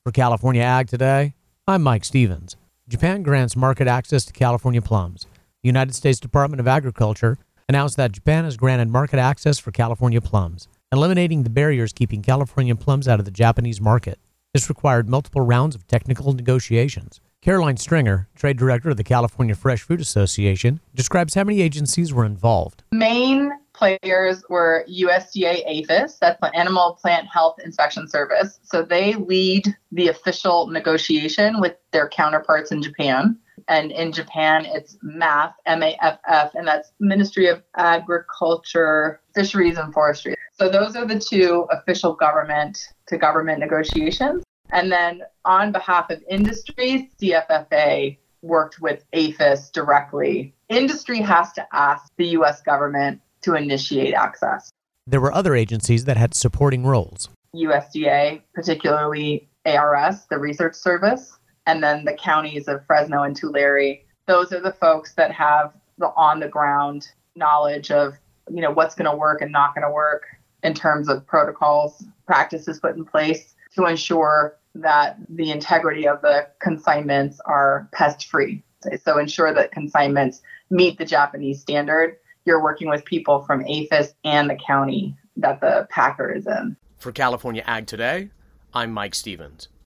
For California Ag Today, I'm Mike Stevens. Japan grants market access to California plums. The United States Department of Agriculture announced that Japan has granted market access for California plums, eliminating the barriers keeping California plums out of the Japanese market. This required multiple rounds of technical negotiations. Caroline Stringer, trade director of the California Fresh Food Association, describes how many agencies were involved. Main players were USDA APHIS, that's the Animal Plant Health Inspection Service. So they lead the official negotiation with their counterparts in Japan. And in Japan, it's MAFF, M-A-F-F, and that's Ministry of Agriculture, Fisheries, and Forestry. So those are the two official government-to-government negotiations. And then on behalf of industry, CFFA worked with APHIS directly. Industry has to ask the U.S. government to initiate access. There were other agencies that had supporting roles. USDA, particularly ARS, the research service, and then the counties of Fresno and Tulare. Those are the folks that have the on-the-ground knowledge of, what's going to work and not going to work in terms of protocols, practices put in place to ensure that the integrity of the consignments are pest-free. So ensure that consignments meet the Japanese standard. You're working with people from APHIS and the county that the packer is in. For California Ag Today, I'm Mike Stevens.